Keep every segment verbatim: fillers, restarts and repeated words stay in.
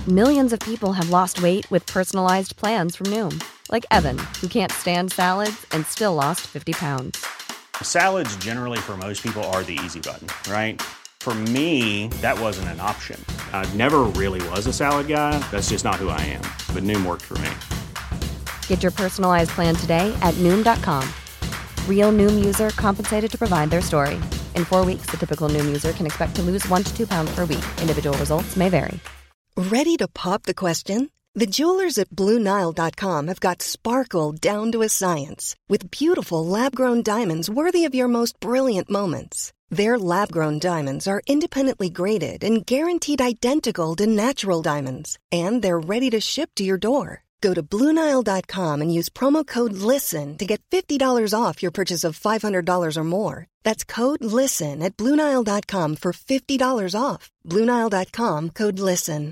Millions of people have lost weight with personalized plans from Noom. Like Evan, who can't stand salads and still lost fifty pounds. Salads generally for most people are the easy button, right? For me, that wasn't an option. I never really was a salad guy. That's just not who I am. But Noom worked for me. Get your personalized plan today at Noom dot com. Real Noom user compensated to provide their story. In four weeks, the typical Noom user can expect to lose one to two pounds per week. Individual results may vary. Ready to pop the question? The jewelers at Blue Nile dot com have got sparkle down to a science with beautiful lab-grown diamonds worthy of your most brilliant moments. Their lab-grown diamonds are independently graded and guaranteed identical to natural diamonds, and they're ready to ship to your door. Go to Blue Nile dot com and use promo code LISTEN to get fifty dollars off your purchase of five hundred dollars or more. That's code LISTEN at Blue Nile dot com for fifty dollars off. Blue Nile dot com, code LISTEN.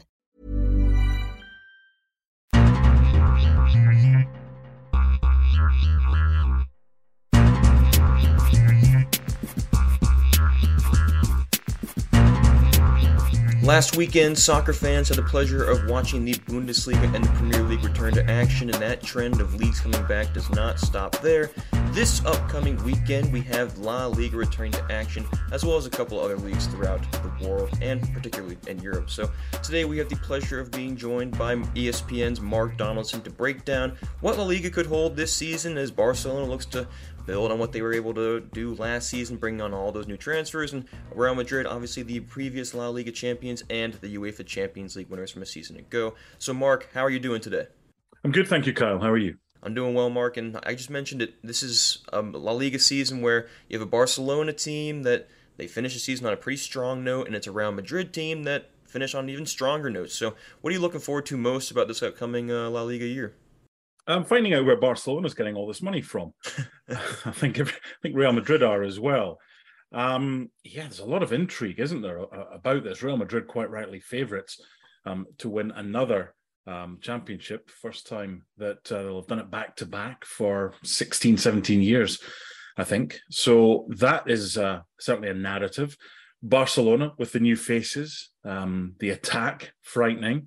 Last weekend, soccer fans had the pleasure of watching the Bundesliga and the Premier League return to action, and that trend of leagues coming back does not stop there. This upcoming weekend, we have La Liga returning to action, as well as a couple other leagues throughout the world, and particularly in Europe. So today we have the pleasure of being joined by E S P N's Mark Donaldson to break down what La Liga could hold this season as Barcelona looks to build on what they were able to do last season, bringing on all those new transfers, and Real Madrid, obviously the previous La Liga champions and the UEFA Champions League winners from a season ago. So Mark, how are you doing today? I'm good, thank you, Kyle. How are you? I'm doing well, Mark, and I just mentioned it. This is a La Liga season where you have a Barcelona team that they finish the season on a pretty strong note, and it's a Real Madrid team that finished on an even stronger note. So what are you looking forward to most about this upcoming uh, La Liga year? I'm finding out where Barcelona's getting all this money from. I think I think Real Madrid are as well. Um, yeah, there's a lot of intrigue, isn't there, about this? Real Madrid, quite rightly, favourites um, to win another um, championship. First time that uh, they'll have done it back-to-back for sixteen, seventeen years, I think. So that is uh, certainly a narrative. Barcelona with the new faces, um, the attack, frightening.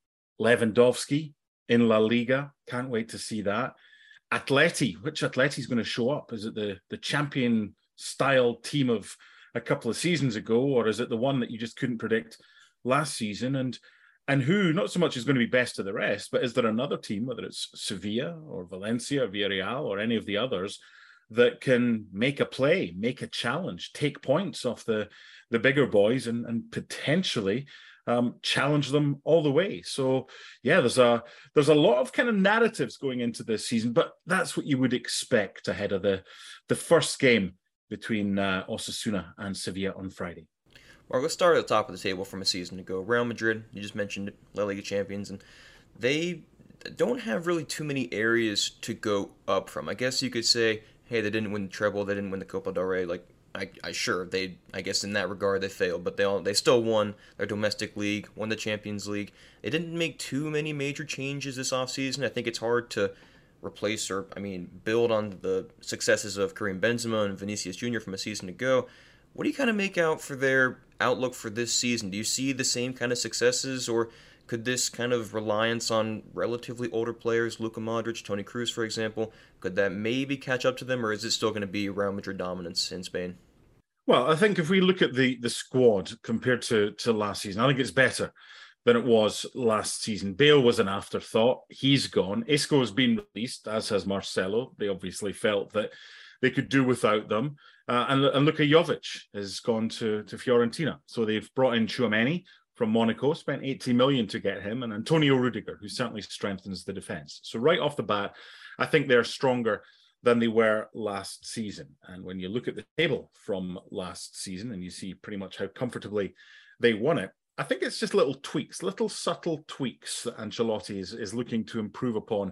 Lewandowski in La Liga, can't wait to see that. Atleti, which Atleti is going to show up? Is it the, the champion-style team of a couple of seasons ago, or is it the one that you just couldn't predict last season? And and who, not so much is going to be best of the rest, but is there another team, whether it's Sevilla or Valencia or Villarreal or any of the others, that can make a play, make a challenge, take points off the, the bigger boys and, and potentially Um, challenge them all the way. So yeah, there's a there's a lot of kind of narratives going into this season, but that's what you would expect ahead of the the first game between uh, Osasuna and Sevilla on Friday. Well, let's start at the top of the table from a season ago. Real Madrid, you just mentioned it, La Liga champions, and they don't have really too many areas to go up from. I guess you could say, hey, they didn't win the treble, they didn't win the Copa del Rey, like I, I sure they I guess in that regard they failed, but they all they still won their domestic league, won the Champions League. They didn't make too many major changes this offseason. I think it's hard to replace or I mean build on the successes of Karim Benzema and Vinicius Junior from a season ago. What do you kind of make out for their outlook for this season? Do you see the same kind of successes, or could this kind of reliance on relatively older players, Luka Modric, Toni Kroos, for example, could that maybe catch up to them, or is it still going to be Real Madrid dominance in Spain? Well, I think if we look at the the squad compared to, to last season, I think it's better than it was last season. Bale was an afterthought. He's gone. Isco has been released, as has Marcelo. They obviously felt that they could do without them. Uh, and, and Luka Jovic has gone to, to Fiorentina. So they've brought in Tchouameni from Monaco, spent eighty million to get him, and Antonio Rudiger, who certainly strengthens the defence. So right off the bat, I think they're stronger than they were last season. And when you look at the table from last season and you see pretty much how comfortably they won it, I think it's just little tweaks, little subtle tweaks that Ancelotti is, is looking to improve upon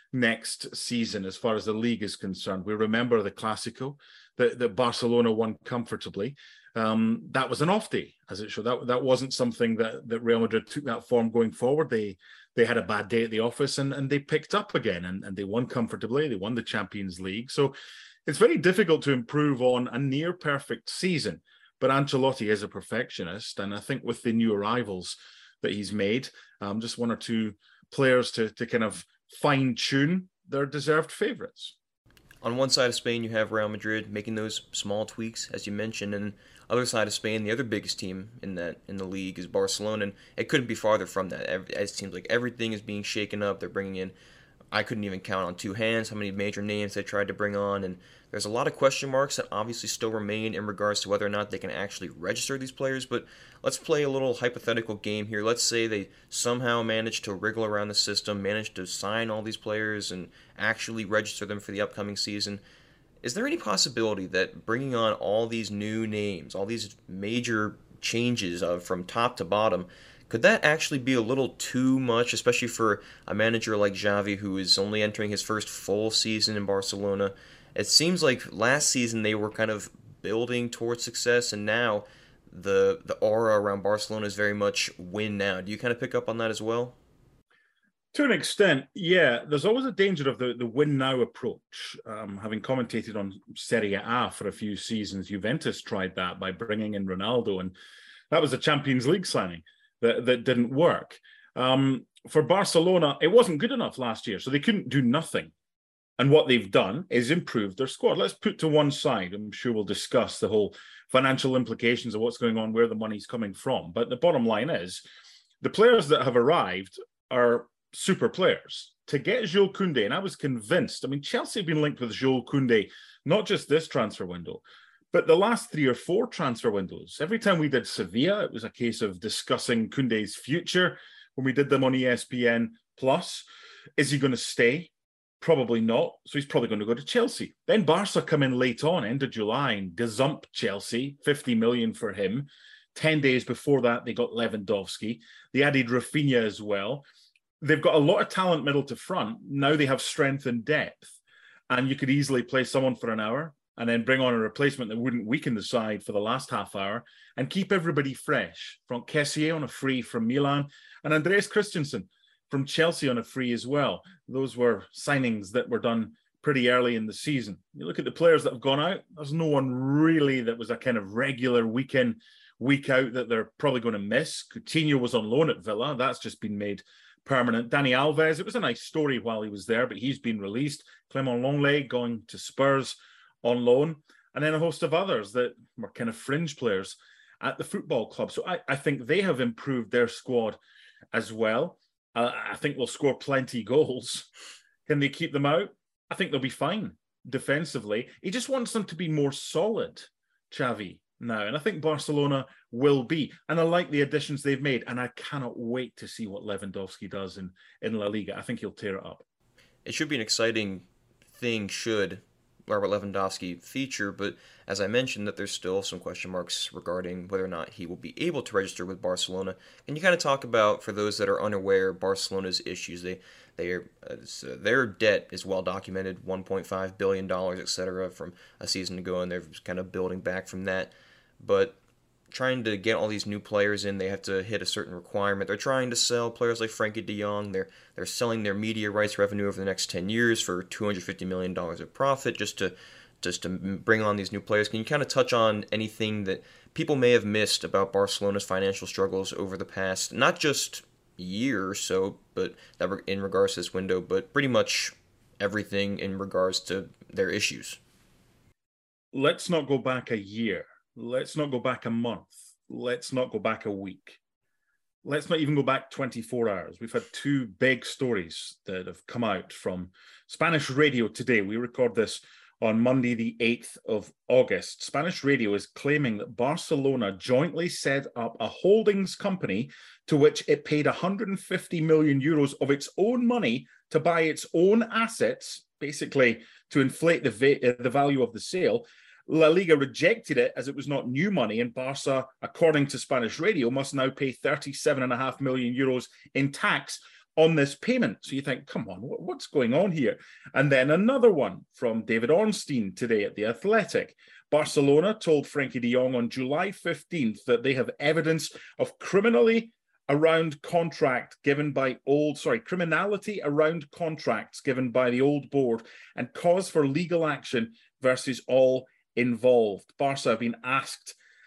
next season as far as the league is concerned. We remember the Clásico that, that Barcelona won comfortably. Um, that was an off day, as it showed. That, that wasn't something that, that Real Madrid took that form going forward. They they had a bad day at the office and, and they picked up again and, and they won comfortably. They won the Champions League. So it's very difficult to improve on a near perfect season. But Ancelotti is a perfectionist. And I think with the new arrivals that he's made. Um, just one or two players to, to kind of fine-tune their deserved favourites. On one side of Spain, you have Real Madrid making those small tweaks, as you mentioned, and other side of Spain, the other biggest team in that in the league is Barcelona, and it couldn't be farther from that. It seems like everything is being shaken up. They're bringing in, I couldn't even count on two hands how many major names they tried to bring on, and there's a lot of question marks that obviously still remain in regards to whether or not they can actually register these players. But let's play a little hypothetical game here. Let's say they somehow manage to wriggle around the system, manage to sign all these players and actually register them for the upcoming season. Is there any possibility that bringing on all these new names, all these major changes uh, from top to bottom, could that actually be a little too much, especially for a manager like Xavi, who is only entering his first full season in Barcelona? It seems like last season they were kind of building towards success, and now the the aura around Barcelona is very much win now. Do you kind of pick up on that as well? To an extent, yeah. There's always a danger of the, the win now approach. Um, having commentated on Serie A for a few seasons, Juventus tried that by bringing in Ronaldo, and that was a Champions League signing that, that didn't work. Um, for Barcelona, it wasn't good enough last year, so they couldn't do nothing. And what they've done is improved their squad. Let's put to one side, I'm sure we'll discuss the whole financial implications of what's going on, where the money's coming from. But the bottom line is, the players that have arrived are super players. To get Jules Koundé, and I was convinced, I mean, Chelsea have been linked with Jules Koundé, not just this transfer window, but the last three or four transfer windows. Every time we did Sevilla, it was a case of discussing Koundé's future. When we did them on E S P N Plus, is he going to stay? Probably not. So he's probably going to go to Chelsea. Then Barca come in late on, end of July, and gazump Chelsea, fifty million for him. Ten days before that, they got Lewandowski. They added Rafinha as well. They've got a lot of talent middle to front. Now they have strength and depth. And you could easily play someone for an hour and then bring on a replacement that wouldn't weaken the side for the last half hour and keep everybody fresh. Franck Kessié on a free from Milan and Andreas Christensen from Chelsea on a free as well. Those were signings that were done pretty early in the season. You look at the players that have gone out, there's no one really that was a kind of regular week in, week out that they're probably going to miss. Coutinho was on loan at Villa. That's just been made permanent. Dani Alves, it was a nice story while he was there, but he's been released. Clement Lenglet going to Spurs on loan. And then a host of others that were kind of fringe players at the football club. So I, I think they have improved their squad as well. Uh, I think they'll score plenty goals. Can they keep them out? I think they'll be fine defensively. He just wants them to be more solid, Xavi, now. And I think Barcelona will be. And I like the additions they've made. And I cannot wait to see what Lewandowski does in, in La Liga. I think he'll tear it up. It should be an exciting thing should Robert Lewandowski feature, but as I mentioned, that there's still some question marks regarding whether or not he will be able to register with Barcelona. And you kind of talk about, for those that are unaware, Barcelona's issues. They, they are, uh, their debt is well documented, one point five billion dollars, et cetera, from a season ago, and they're kind of building back from that. But trying to get all these new players in, they have to hit a certain requirement. They're trying to sell players like Frankie de Jong. They're they're selling their media rights revenue over the next ten years for two hundred fifty million dollars of profit just to just to bring on these new players. Can you kind of touch on anything that people may have missed about Barcelona's financial struggles over the past, not just year or so, but that were in regards to this window, but pretty much everything in regards to their issues? Let's not go back a year. Let's not go back a month. Let's not go back a week. Let's not even go back twenty-four hours. We've had two big stories that have come out from Spanish radio today. We record this on Monday, the eighth of August. Spanish radio is claiming that Barcelona jointly set up a holdings company to which it paid one hundred fifty million euros of its own money to buy its own assets, basically to inflate the, va- the value of the sale. La Liga rejected it as it was not new money, and Barca, according to Spanish radio, must now pay thirty-seven point five million euros in tax on this payment. So you think, come on, what's going on here? And then another one from David Ornstein today at The Athletic. Barcelona told Frankie de Jong on July fifteenth that they have evidence of criminally around contract given by old, sorry, criminality around contracts given by the old board and cause for legal action versus all involved. Barca have been asked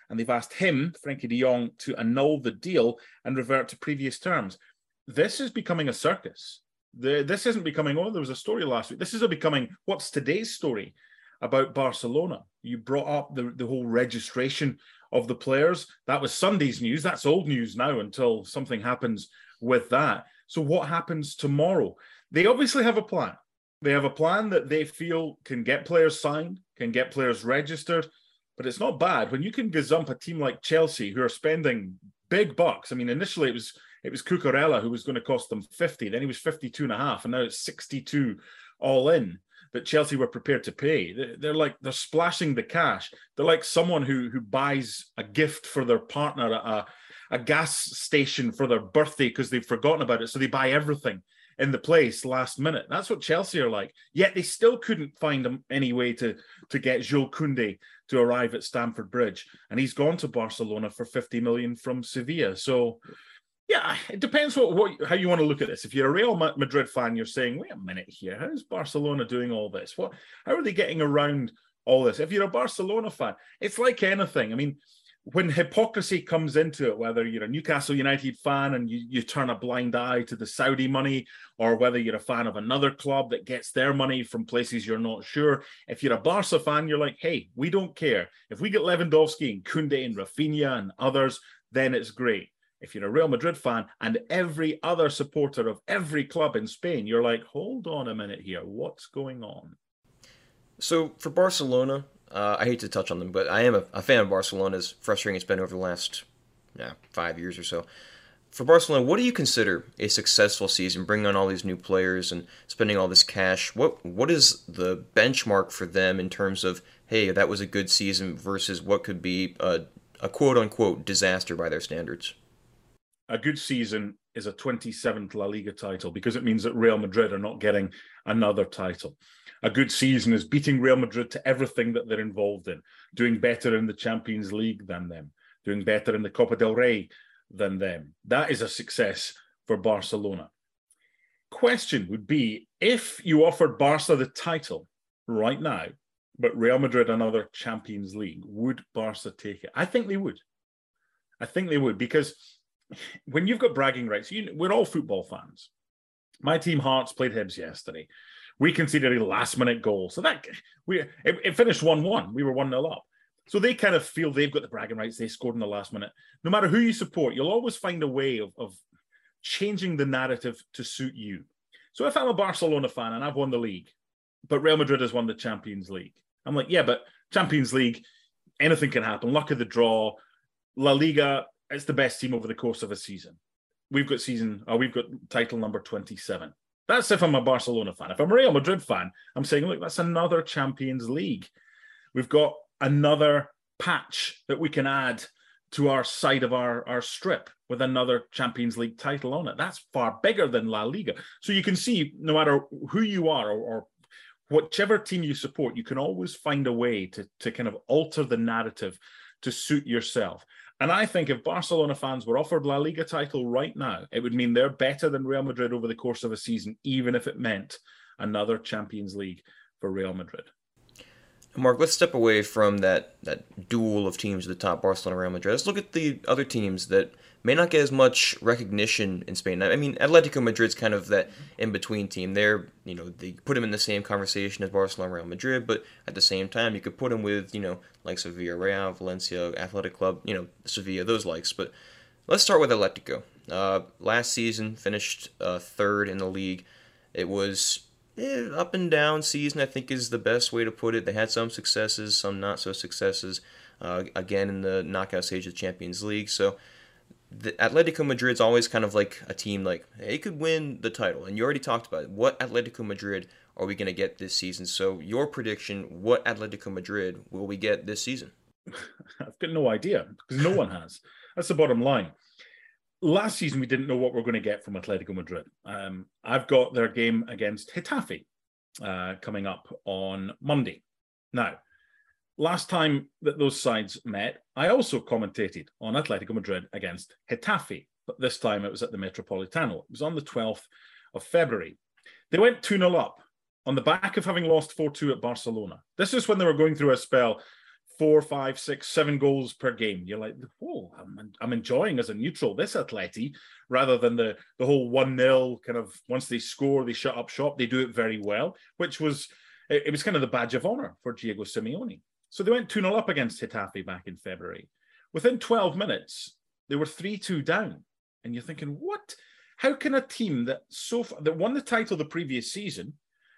and they've asked him, Frankie de Jong, to annul the deal and revert to previous terms. This is becoming a circus. The, this isn't becoming, oh, there was a story last week. This is a becoming, what's today's story about Barcelona? You brought up the, the whole registration of the players. That was Sunday's news. That's old news now until something happens with that. So what happens tomorrow? They obviously have a plan. They have a plan that they feel can get players signed, can get players registered, but it's not bad when you can gazump a team like Chelsea who are spending big bucks. I mean, initially it was it was Cucurella who was going to cost them fifty, then he was fifty-two and a half, and now it's sixty-two all in that Chelsea were prepared to pay. They're like, they're splashing the cash. They're like someone who who buys a gift for their partner at a, a gas station for their birthday because they've forgotten about it, so they buy everything in the place last minute. That's what Chelsea are like. Yet they still couldn't find any way to, to get Jules Koundé to arrive at Stamford Bridge. And he's gone to Barcelona for fifty million from Sevilla. So, yeah, it depends what, what how you want to look at this. If you're a Real Madrid fan, you're saying, wait a minute here, how is Barcelona doing all this? What? How are they getting around all this? If you're a Barcelona fan, it's like anything. I mean, when hypocrisy comes into it, whether you're a Newcastle United fan and you, you turn a blind eye to the Saudi money, or whether you're a fan of another club that gets their money from places you're not sure. If you're a Barca fan, you're like, hey, we don't care. If we get Lewandowski and Koundé and Rafinha and others, then it's great. If you're a Real Madrid fan and every other supporter of every club in Spain, you're like, hold on a minute here. What's going on? So for Barcelona, Uh, I hate to touch on them, but I am a, a fan of Barcelona, as frustrating it's been over the last yeah, five years or so. For Barcelona, what do you consider a successful season, bringing on all these new players and spending all this cash? What What is the benchmark for them in terms of, hey, that was a good season versus what could be a, a quote-unquote disaster by their standards? A good season is a twenty-seventh La Liga title because it means that Real Madrid are not getting another title. A good season is beating Real Madrid to everything that they're involved in, doing better in the Champions League than them, doing better in the Copa del Rey than them. That is a success for Barcelona. Question would be, if you offered Barca the title right now, but Real Madrid another Champions League, would Barca take it? I think they would. I think they would, because when you've got bragging rights, you, we're all football fans. My team Hearts played Hibs yesterday. We conceded a last-minute goal. So that we it, it finished one one. We were one nil up. So they kind of feel they've got the bragging rights. They scored in the last minute. No matter who you support, you'll always find a way of, of changing the narrative to suit you. So if I'm a Barcelona fan and I've won the league, but Real Madrid has won the Champions League, I'm like, yeah, but Champions League, anything can happen. Luck of the draw. La Liga, it's the best team over the course of a season. We've got season, or we've got title number twenty-seven. That's if I'm a Barcelona fan. If I'm a Real Madrid fan, I'm saying, look, that's another Champions League. We've got another patch that we can add to our side of our, our strip with another Champions League title on it. That's far bigger than La Liga. So you can see, no matter who you are or, or whichever team you support, you can always find a way to, to kind of alter the narrative to suit yourself. And I think if Barcelona fans were offered La Liga title right now, it would mean they're better than Real Madrid over the course of a season, even if it meant another Champions League for Real Madrid. Mark, let's step away from that, that duel of teams at the top, Barcelona, Real Madrid. Let's look at the other teams that may not get as much recognition in Spain. I mean, Atletico Madrid's kind of that in-between team. They're, you know, they put them in the same conversation as Barcelona, Real Madrid, but at the same time, you could put them with, you know, like Sevilla, Real, Valencia, Athletic Club, you know, Sevilla, those likes. But let's start with Atletico. Uh, last season, finished uh, third in the league. It was eh, up and down season, I think is the best way to put it. They had some successes, some not so successes. Uh, again, in the knockout stage of the Champions League. So the Atletico Madrid's always kind of like a team like, they could win the title. And you already talked about it. What Atletico Madrid are we going to get this season? So your prediction, what Atletico Madrid will we get this season? I've got no idea, because no one has. That's the bottom line. Last season, we didn't know what we we're going to get from Atletico Madrid. Um, I've got their game against Getafe uh, coming up on Monday. Now, last time that those sides met, I also commentated on Atletico Madrid against Getafe, but this time it was at the Metropolitano. It was on the twelfth of February. They went two nil up on the back of having lost four two at Barcelona. This is when they were going through a spell four, five, six, seven goals per game. You're like, whoa, I'm, I'm enjoying as a neutral this Atleti, rather than the, the whole one nil kind of, once they score, they shut up shop. They do it very well, which was, it, it was kind of the badge of honor for Diego Simeone. So they went two nil up against Getafe back in February. Within twelve minutes, they were three two down. And you're thinking, what? How can a team that so far, that won the title the previous season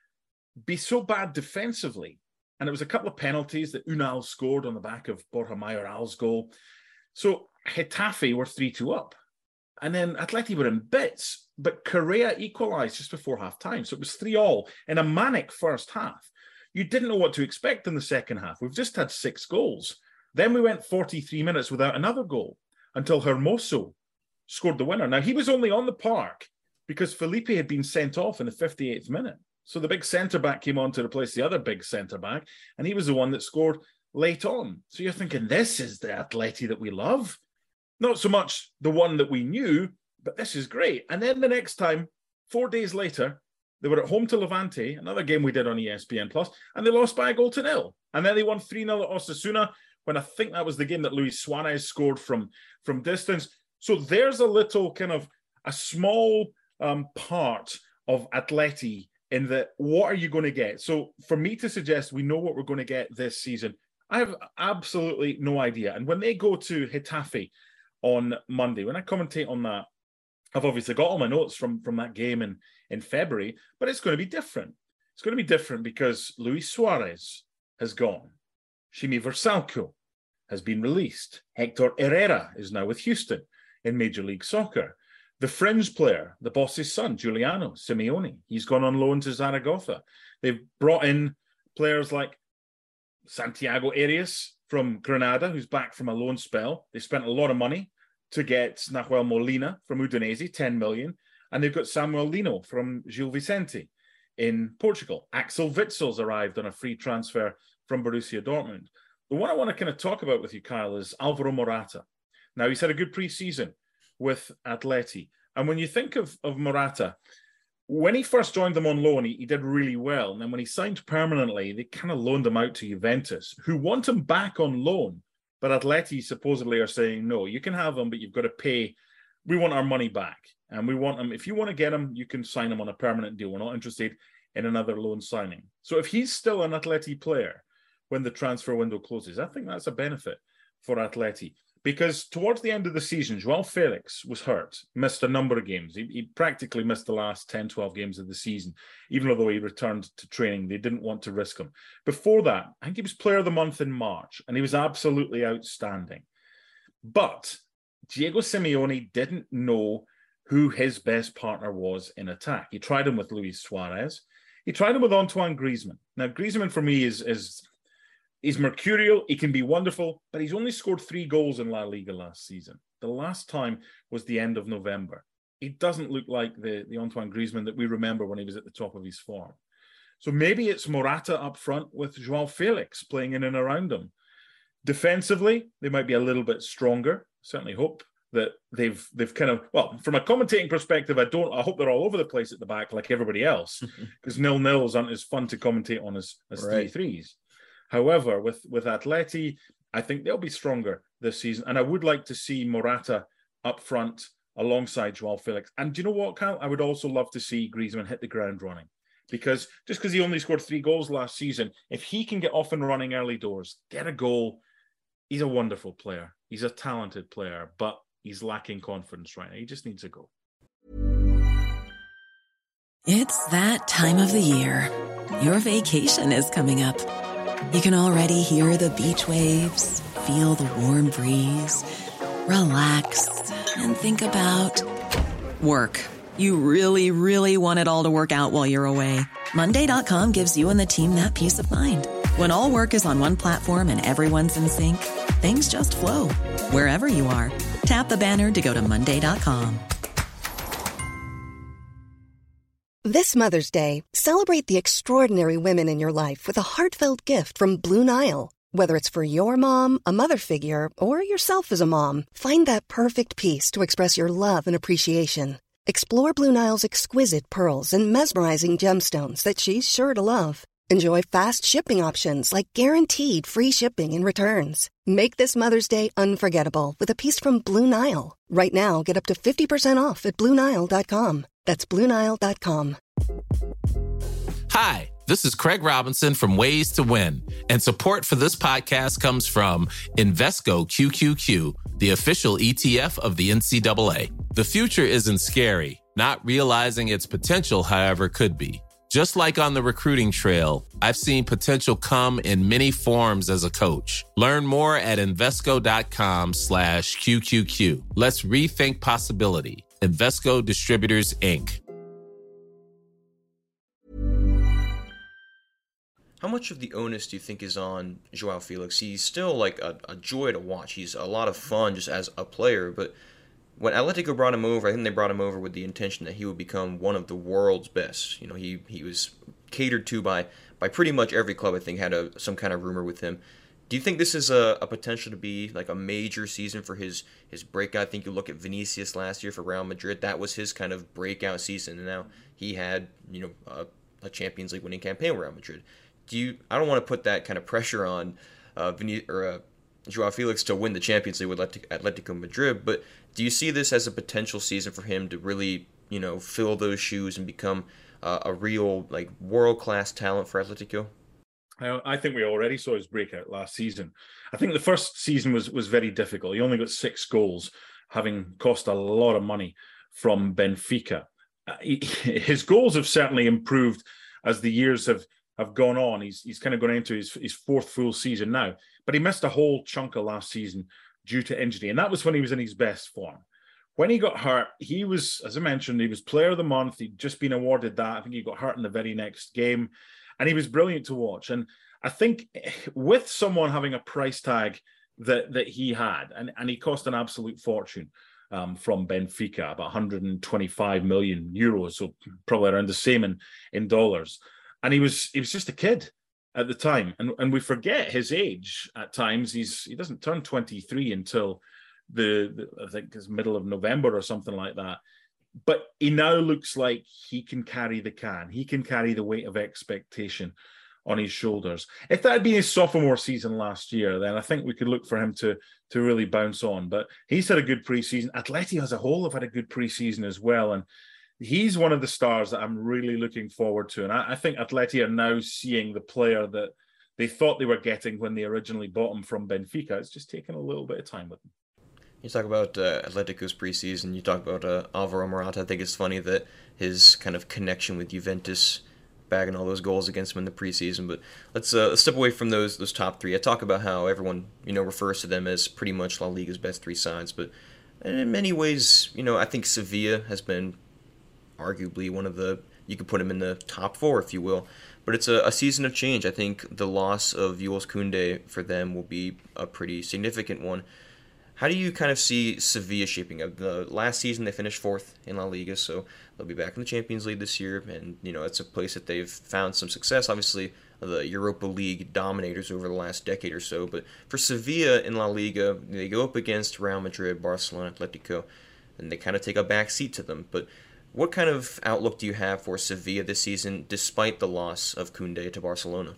be so bad defensively? And it was a couple of penalties that Unal scored on the back of Borja Mayoral's goal. So Getafe were three two up. And then Atleti were in bits, but Correa equalised just before half-time. So it was three all in a manic first half. You didn't know what to expect in the second half. We've just had six goals. Then we went forty-three minutes without another goal until Hermoso scored the winner. Now, he was only on the park because Felipe had been sent off in the fifty-eighth minute. So the big centre-back came on to replace the other big centre-back, and he was the one that scored late on. So you're thinking, this is the Atleti that we love. Not so much the one that we knew, but this is great. And then the next time, four days later, they were at home to Levante, another game we did on E S P N Plus, and they lost by a goal to nil. And then they won three nil at Osasuna, when I think that was the game that Luis Suarez scored from, from distance. So there's a little kind of a small um, part of Atleti in that, what are you going to get? So for me to suggest we know what we're going to get this season, I have absolutely no idea. And when they go to Getafe on Monday, when I commentate on that, I've obviously got all my notes from, from that game in, in February, but it's going to be different. It's going to be different because Luis Suarez has gone. Shimi Versalco has been released. Hector Herrera is now with Houston in Major League Soccer. The fringe player, the boss's son, Giuliano Simeone, he's gone on loan to Zaragoza. They've brought in players like Santiago Arias from Granada, who's back from a loan spell. They spent a lot of money to get Nahuel Molina from Udinese, ten million. And they've got Samuel Lino from Gil Vicente in Portugal. Axel Witzel's arrived on a free transfer from Borussia Dortmund. The one I want to kind of talk about with you, Kyle, is Alvaro Morata. Now, he's had a good pre-season with Atleti. And when you think of, of Morata, when he first joined them on loan, he, he did really well. And then when he signed permanently, they kind of loaned him out to Juventus, who want him back on loan. But Atleti supposedly are saying, no, you can have him, but you've got to pay. We want our money back. And we want him. If you want to get him, you can sign him on a permanent deal. We're not interested in another loan signing. So if he's still an Atleti player when the transfer window closes, I think that's a benefit for Atleti. Because towards the end of the season, João Felix was hurt, missed a number of games. He, he practically missed the last ten, twelve games of the season. Even though he returned to training, they didn't want to risk him. Before that, I think he was player of the month in March, and he was absolutely outstanding. But Diego Simeone didn't know who his best partner was in attack. He tried him with Luis Suarez. He tried him with Antoine Griezmann. Now, Griezmann for me is... is He's mercurial, he can be wonderful, but he's only scored three goals in La Liga last season. The last time was the end of November. He doesn't look like the, the Antoine Griezmann that we remember when he was at the top of his form. So maybe it's Morata up front with João Felix playing in and around him. Defensively, they might be a little bit stronger. Certainly hope that they've they've kind of, well, from a commentating perspective, I don't, I hope they're all over the place at the back like everybody else, because nil-nils aren't as fun to commentate on as, as right. three-threes. However, with, with Atleti, I think they'll be stronger this season. And I would like to see Morata up front alongside João Felix. And do you know what, Kyle? I would also love to see Griezmann hit the ground running. Because just because he only scored three goals last season, if he can get off and running early doors, get a goal, he's a wonderful player. He's a talented player, but he's lacking confidence right now. He just needs a goal. It's that time of the year. Your vacation is coming up. You can already hear the beach waves, feel the warm breeze, relax, and think about work. You really, really want it all to work out while you're away. Monday dot com gives you and the team that peace of mind. When all work is on one platform and everyone's in sync, things just flow. Wherever you are, tap the banner to go to Monday dot com. This Mother's Day, celebrate the extraordinary women in your life with a heartfelt gift from Blue Nile. Whether it's for your mom, a mother figure, or yourself as a mom, find that perfect piece to express your love and appreciation. Explore Blue Nile's exquisite pearls and mesmerizing gemstones that she's sure to love. Enjoy fast shipping options like guaranteed free shipping and returns. Make this Mother's Day unforgettable with a piece from Blue Nile. Right now, get up to fifty percent off at Blue Nile dot com. That's Blue Nile dot com. Hi, this is Craig Robinson from Ways to Win, and support for this podcast comes from Invesco Q Q Q, the official E T F of the N C double A. The future isn't scary. Not realizing its potential, however, could be. Just like on the recruiting trail, I've seen potential come in many forms as a coach. Learn more at Invesco.com slash QQQ. Let's rethink possibility. Invesco Distributors, Incorporated. How much of the onus do you think is on Joao Felix? He's still like a, a joy to watch. He's a lot of fun just as a player, but when Atletico brought him over, I think they brought him over with the intention that he would become one of the world's best. You know, he, he was catered to by by pretty much every club, I think, had a, some kind of rumor with him. Do you think this is a, a potential to be like a major season for his, his breakout? I think you look at Vinicius last year for Real Madrid. That was his kind of breakout season, and now he had, you know, a, a Champions League winning campaign with Real Madrid. Do you? I don't want to put that kind of pressure on uh, Vin- or uh, Joao Felix to win the Champions League with Atletico Madrid, but do you see this as a potential season for him to really, you know, fill those shoes and become uh, a real, like, world-class talent for Atletico? I think we already saw his breakout last season. I think the first season was was very difficult. He only got six goals, having cost a lot of money from Benfica. Uh, he, his goals have certainly improved as the years have, have gone on. He's he's kind of gone into his, his fourth full season now, but he missed a whole chunk of last season due to injury, and that was when he was in his best form. When he got hurt, he was, as I mentioned, he was player of the month. He'd just been awarded that. I think he got hurt in the very next game, and he was brilliant to watch. And I think with someone having a price tag that that he had, and, and he cost an absolute fortune um, from Benfica, about one hundred twenty-five million euros, so probably around the same in, in dollars. And he was he was just a kid at the time, and and we forget his age at times. He's he doesn't turn twenty-three until the, the I think it's middle of November or something like that. But he now looks like he can carry the can. He can carry the weight of expectation on his shoulders. If that had been his sophomore season last year, then I think we could look for him to to really bounce on. But he's had a good preseason. Atleti as a whole have had a good preseason as well, and he's one of the stars that I'm really looking forward to. And I, I think Atleti are now seeing the player that they thought they were getting when they originally bought him from Benfica. It's just taken a little bit of time with him. You talk about uh, Atletico's preseason, you talk about uh, Alvaro Morata. I think it's funny that his kind of connection with Juventus, bagging all those goals against him in the preseason. But let's, uh, let's step away from those those top three. I talk about how everyone, you know, refers to them as pretty much La Liga's best three sides. But in many ways, you know, I think Sevilla has been arguably one of the, you could put him in the top four, if you will. But it's a, a season of change. I think the loss of Jules Koundé for them will be a pretty significant one. How do you kind of see Sevilla shaping up? The last season they finished fourth in La Liga, so they'll be back in the Champions League this year, and you know it's a place that they've found some success. Obviously, the Europa League dominators over the last decade or so, but for Sevilla in La Liga, they go up against Real Madrid, Barcelona, Atletico, and they kind of take a back seat to them. But what kind of outlook do you have for Sevilla this season, despite the loss of Koundé to Barcelona?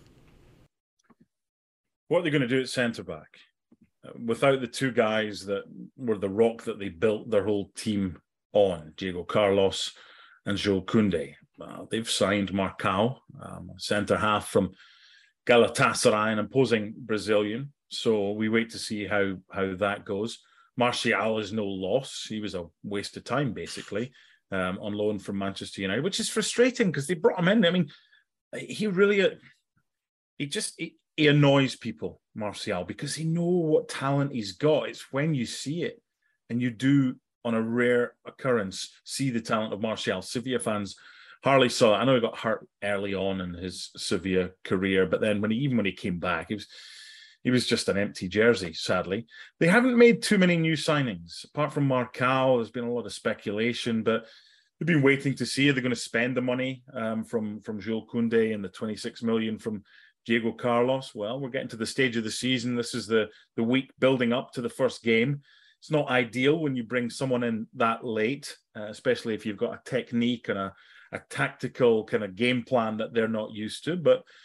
What are they going to do at centre-back? Without the two guys that were the rock that they built their whole team on, Diego Carlos and Jules Koundé. Uh, they've signed Marcao, um, centre-half from Galatasaray, an imposing Brazilian. So we wait to see how, how that goes. Martial is no loss. He was a waste of time, basically, um, on loan from Manchester United, which is frustrating because they brought him in. I mean, he really, uh, he just... He, He annoys people, Martial, because he knows what talent he's got. It's when you see it, and you do, on a rare occurrence, see the talent of Martial. Sevilla fans hardly saw it. I know he got hurt early on in his Sevilla career, but then when he, even when he came back, he was he was just an empty jersey, sadly. They haven't made too many new signings. Apart from Marcao, there's been a lot of speculation, but they've been waiting to see. Are they going to spend the money um, from, from Jules Koundé and the twenty-six million from Diego Carlos? Well, we're getting to the stage of the season. This is the, the week building up to the first game. It's not ideal when you bring someone in that late, uh, especially if you've got a technique and a, a tactical kind of game plan that they're not used to. But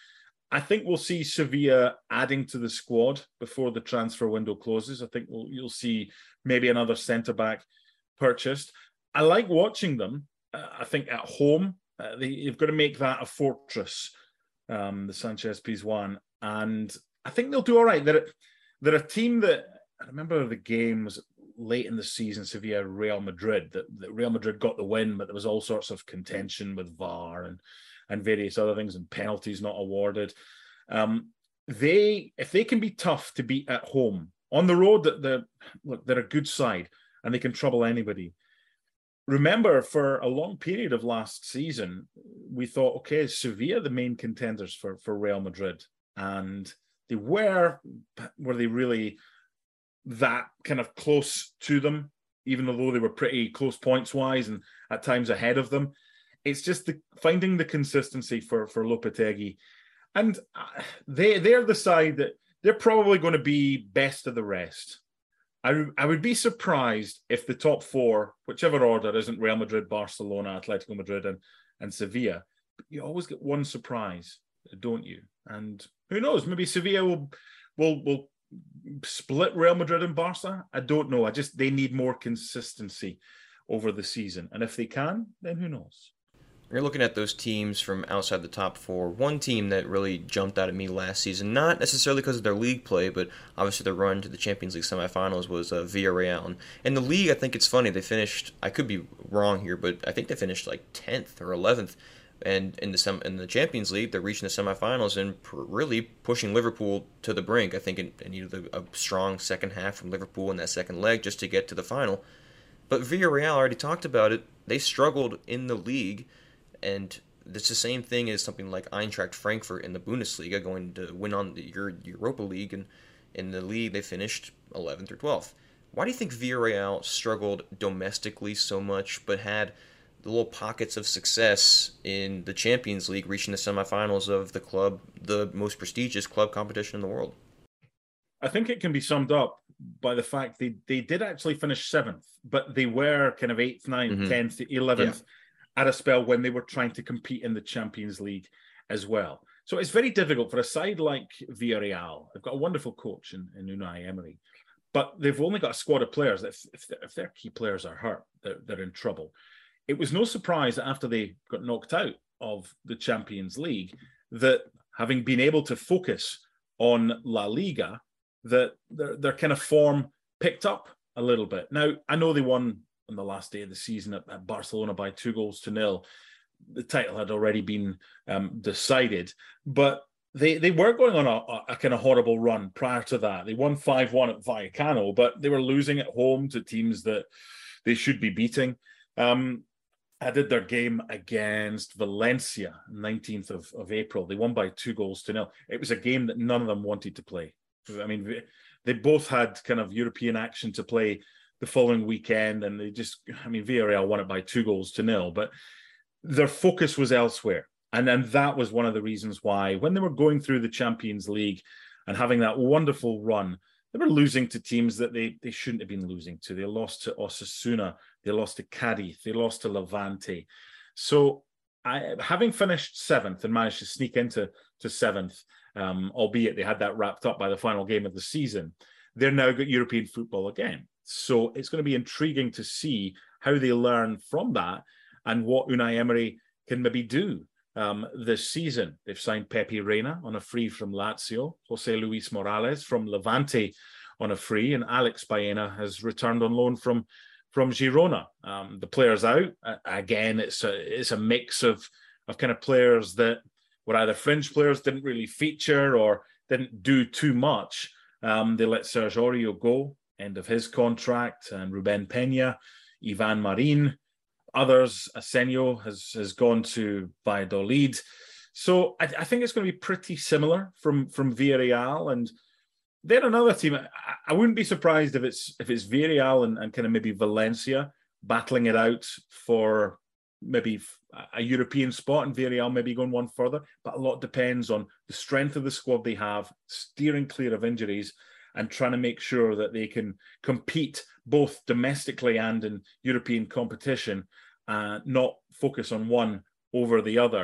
I think we'll see Sevilla adding to the squad before the transfer window closes. I think we'll, you'll see maybe another centre-back purchased. I like watching them. Uh, I think at home, uh, they, you've got to make that a fortress, um, the Sanchez Pizjuan. And I think they'll do all right. They're, they're a team that, I remember the game was late in the season, Sevilla, Real Madrid, that, that Real Madrid got the win, but there was all sorts of contention with V A R and and various other things, and penalties not awarded. Um, they, if they can be tough to beat at home, on the road, that they're, look, they're a good side and they can trouble anybody. Remember, for a long period of last season, we thought, okay, Sevilla the main contenders for, for Real Madrid? And they were, were they really that kind of close to them, even though they were pretty close points-wise and at times ahead of them? It's just the, finding the consistency for, for Lopetegui. And they, they're the side that they're probably going to be best of the rest. I, I would be surprised if the top four, whichever order, isn't Real Madrid, Barcelona, Atletico Madrid, and, and Sevilla. But you always get one surprise, don't you? And who knows? Maybe Sevilla will will will split Real Madrid and Barca. I don't know. I just they need more consistency over the season, and if they can, then who knows? You're looking at those teams from outside the top four. One team that really jumped out at me last season, not necessarily because of their league play, but obviously their run to the Champions League semifinals, was uh, Villarreal. And in the league, I think it's funny, they finished, I could be wrong here, but I think they finished like tenth or eleventh. And in the sem- in the Champions League, they're reaching the semifinals and pr- really pushing Liverpool to the brink. I think it, it needed a, a strong second half from Liverpool in that second leg just to get to the final. But Villarreal, I already talked about it, they struggled in the league. And it's the same thing as something like Eintracht Frankfurt in the Bundesliga, going to win on the Europa League, and in the league they finished eleventh or twelfth. Why do you think Villarreal struggled domestically so much, but had the little pockets of success in the Champions League, reaching the semifinals of the club, the most prestigious club competition in the world? I think it can be summed up by the fact they, they did actually finish seventh, but they were kind of eighth, ninth, mm-hmm. tenth, eleventh. Yeah. At a spell when they were trying to compete in the Champions League as well. So it's very difficult for a side like Villarreal. They've got a wonderful coach in, in Unai Emery, but they've only got a squad of players. If, if, if their key players are hurt, they're, they're in trouble. It was no surprise that after they got knocked out of the Champions League, that having been able to focus on La Liga, that their, their kind of form picked up a little bit. Now, I know they won on the last day of the season at, at Barcelona by two goals to nil. The title had already been um, decided, but they they were going on a, a kind of horrible run prior to that. They won five one at Vallecano, but they were losing at home to teams that they should be beating. Um, I did their game against Valencia, nineteenth of, of April. They won by two goals to nil. It was a game that none of them wanted to play. I mean, they both had kind of European action to play the following weekend, and they just, I mean, Villarreal won it by two goals to nil, but their focus was elsewhere. And then that was one of the reasons why, when they were going through the Champions League and having that wonderful run, they were losing to teams that they, they shouldn't have been losing to. They lost to Osasuna, they lost to Cadiz, they lost to Levante. So I, having finished seventh and managed to sneak into to seventh, um, albeit they had that wrapped up by the final game of the season, they're now got European football again. So it's going to be intriguing to see how they learn from that and what Unai Emery can maybe do um, this season. They've signed Pepe Reina on a free from Lazio, Jose Luis Morales from Levante on a free, and Alex Baena has returned on loan from, from Girona. Um, the players out. Uh, again, it's a, it's a mix of, of kind of players that were either fringe players, didn't really feature or didn't do too much. Um, they let Serge Aurier go, end of his contract, and Ruben Peña, Ivan Marin, others. Asenio has, has gone to Valladolid. So I, I think it's going to be pretty similar from, from Villarreal. And then another team, I, I wouldn't be surprised if it's if it's Villarreal and, and kind of maybe Valencia battling it out for maybe a European spot, and Villarreal maybe going one further. But a lot depends on the strength of the squad they have, steering clear of injuries, and trying to make sure that they can compete both domestically and in European competition, uh, not focus on one over the other.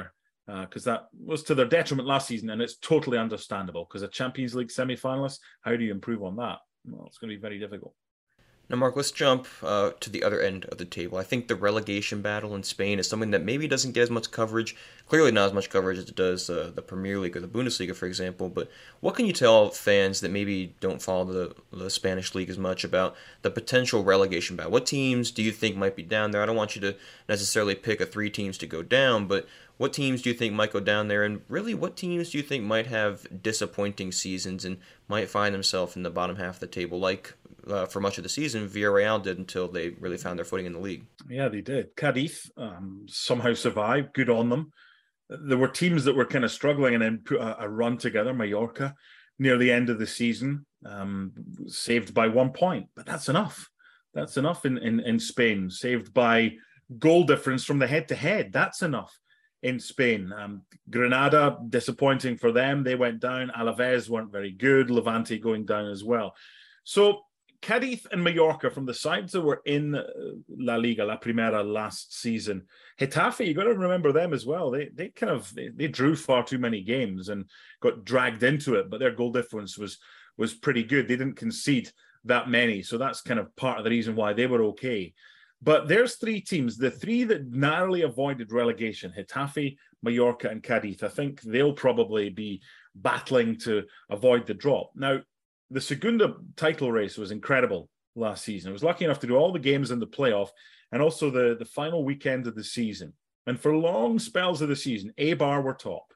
because uh, that was to their detriment last season, and it's totally understandable because a Champions League semi-finalist, how do you improve on that? Well, it's going to be very difficult. Now, Mark, let's jump uh, to the other end of the table. I think the relegation battle in Spain is something that maybe doesn't get as much coverage, clearly not as much coverage as it does uh, the Premier League or the Bundesliga, for example. But what can you tell fans that maybe don't follow the, the Spanish league as much about the potential relegation battle? What teams do you think might be down there? I don't want you to necessarily pick a three teams to go down, but what teams do you think might go down there? And really, what teams do you think might have disappointing seasons and might find themselves in the bottom half of the table, like Uh, for much of the season, Villarreal did until they really found their footing in the league. Yeah, they did. Cadiz um, somehow survived. Good on them. There were teams that were kind of struggling and then put a, a run together. Mallorca, near the end of the season, um, saved by one point. But that's enough. That's enough in, in, in Spain. Saved by goal difference from the head-to-head. That's enough in Spain. Um, Granada, disappointing for them. They went down. Alaves weren't very good. Levante going down as well. So Cadiz and Mallorca, from the sides that were in La Liga, La Primera last season. Getafe, you got to remember them as well. They they kind of they, they drew far too many games and got dragged into it, but their goal difference was was pretty good. They didn't concede that many, so that's kind of part of the reason why they were okay. But there's three teams, the three that narrowly avoided relegation: Getafe, Mallorca, and Cadiz. I think they'll probably be battling to avoid the drop. Now, the Segunda title race was incredible last season. I was lucky enough to do all the games in the playoff and also the, the final weekend of the season. And for long spells of the season, Eibar were top.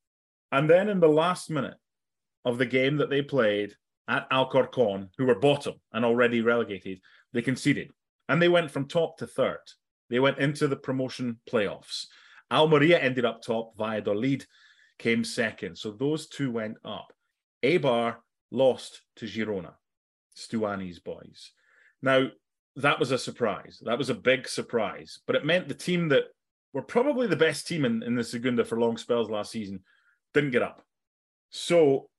And then in the last minute of the game that they played at Alcorcón, who were bottom and already relegated, they conceded. And they went from top to third. They went into the promotion playoffs. Almeria ended up top. Valladolid came second. So those two went up. Eibar lost to Girona, Stuani's boys. Now, that was a surprise. That was a big surprise. But it meant the team that were probably the best team in, in the Segunda for long spells last season didn't get up. So,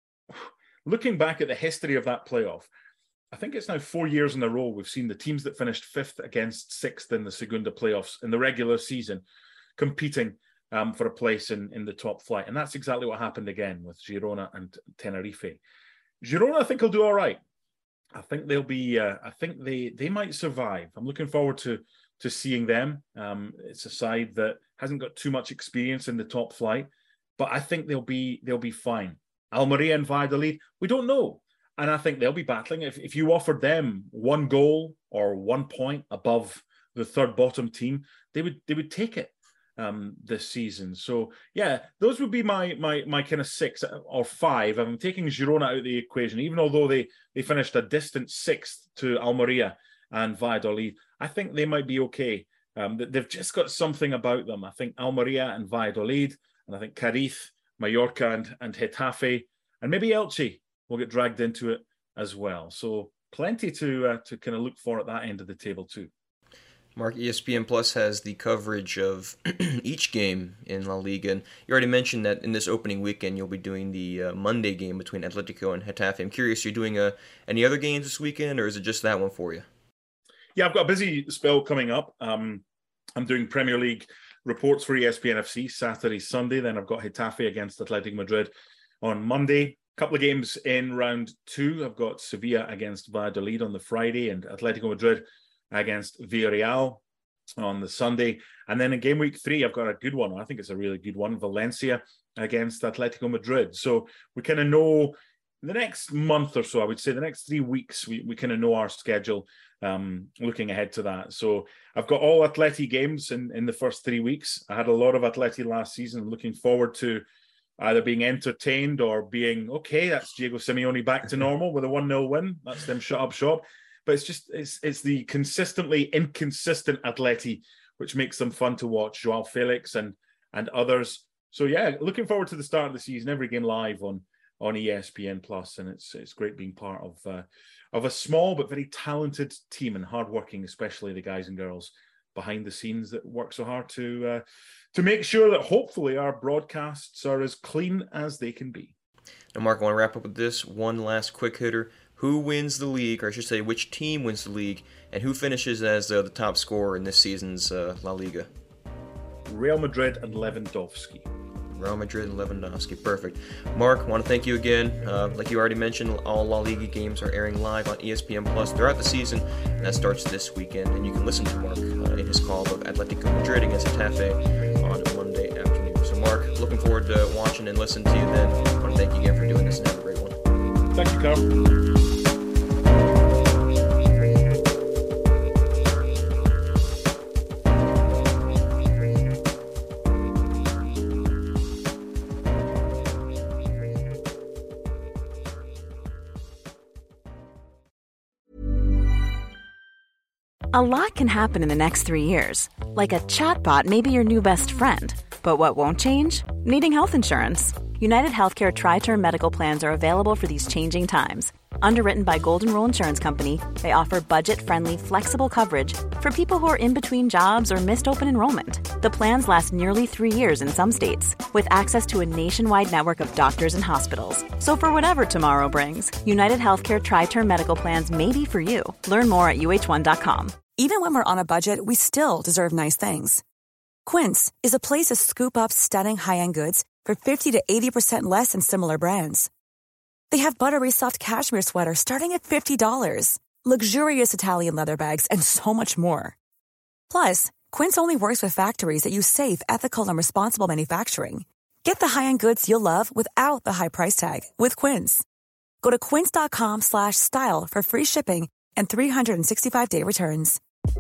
looking back at the history of that playoff, I think it's now four years in a row we've seen the teams that finished fifth against sixth in the Segunda playoffs in the regular season competing um, for a place in, in the top flight. And that's exactly what happened again with Girona and Tenerife. Girona, I think, will do all right. I think they'll be. Uh, I think they they might survive. I'm looking forward to to seeing them. Um, it's a side that hasn't got too much experience in the top flight, but I think they'll be they'll be fine. Almeria and Valladolid, we don't know, and I think they'll be battling. If if you offered them one goal or one point above the third bottom team, they would they would take it. Um, this season. So yeah, those would be my my my kind of six or five. I'm taking Girona out of the equation, even although they they finished a distant sixth to Almeria and Valladolid. I think they might be okay. Um, they've just got something about them. I think Almeria and Valladolid, and I think Cadiz, Mallorca, and and Getafe, and maybe Elche will get dragged into it as well. So plenty to uh, to kind of look for at that end of the table too. Mark, E S P N Plus has the coverage of each game in La Liga, and you already mentioned that in this opening weekend you'll be doing the uh, Monday game between Atletico and Getafe. I'm curious, you're doing uh, any other games this weekend, or is it just that one for you? Yeah, I've got a busy spell coming up. Um, I'm doing Premier League reports for E S P N F C Saturday, Sunday. Then I've got Getafe against Atletico Madrid on Monday. A couple of games in round two. I've got Sevilla against Valladolid on the Friday and Atletico Madrid against Villarreal on the Sunday. And then in game week three, I've got a good one. I think it's a really good one. Valencia against Atletico Madrid. So we kind of know the next month or so, I would say the next three weeks, we, we kind of know our schedule um, looking ahead to that. So I've got all Atleti games in, in the first three weeks. I had a lot of Atleti last season. I'm looking forward to either being entertained or being, okay, that's Diego Simeone back to normal with a one nil win. That's them shut up shop. But it's just, it's it's the consistently inconsistent Atleti, which makes them fun to watch. Joao Felix and and others. So yeah, looking forward to the start of the season. Every game live on on E S P N Plus, and it's it's great being part of uh, of a small but very talented team and hardworking, especially the guys and girls behind the scenes that work so hard to uh, to make sure that hopefully our broadcasts are as clean as they can be. Now, Mark, I want to wrap up with this one last quick hitter. Who wins the league, or I should say, which team wins the league, and who finishes as uh, the top scorer in this season's uh, La Liga? Real Madrid and Lewandowski. Real Madrid and Lewandowski. Perfect. Mark, I want to thank you again. Uh, like you already mentioned, all La Liga games are airing live on E S P N Plus throughout the season, and that starts this weekend. And you can listen to Mark uh, in his call of Atletico Madrid against Getafe on Monday afternoon. So, Mark, looking forward to watching and listening to you then. I want to thank you again for doing this, and have a great one. Thank you, Carl. A lot can happen in the next three years. Like a chatbot may be your new best friend. But what won't change? Needing health insurance. United Healthcare Tri-Term Medical Plans are available for these changing times. Underwritten by Golden Rule Insurance Company, they offer budget-friendly, flexible coverage for people who are in between jobs or missed open enrollment. The plans last nearly three years in some states, with access to a nationwide network of doctors and hospitals. So for whatever tomorrow brings, United Healthcare Tri-Term Medical Plans may be for you. Learn more at U H one dot com. Even when we're on a budget, we still deserve nice things. Quince is a place to scoop up stunning high-end goods for fifty to eighty percent less than similar brands. They have buttery soft cashmere sweaters starting at fifty dollars, luxurious Italian leather bags, and so much more. Plus, Quince only works with factories that use safe, ethical, and responsible manufacturing. Get the high-end goods you'll love without the high price tag with Quince. Go to quince.com slash style for free shipping and three sixty-five day returns.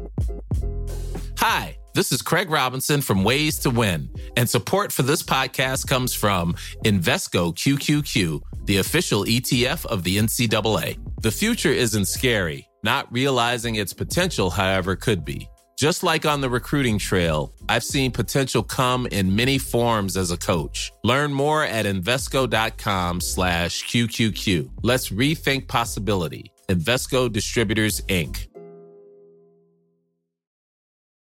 Hi, this is Craig Robinson from Ways to Win, and support for this podcast comes from Invesco Q Q Q, the official E T F of the N C double A. The future isn't scary. Not realizing its potential, however, could be. Just like on the recruiting trail, I've seen potential come in many forms as a coach. Learn more at Invesco.com slash QQQ. Let's rethink possibility. Invesco Distributors, Incorporated.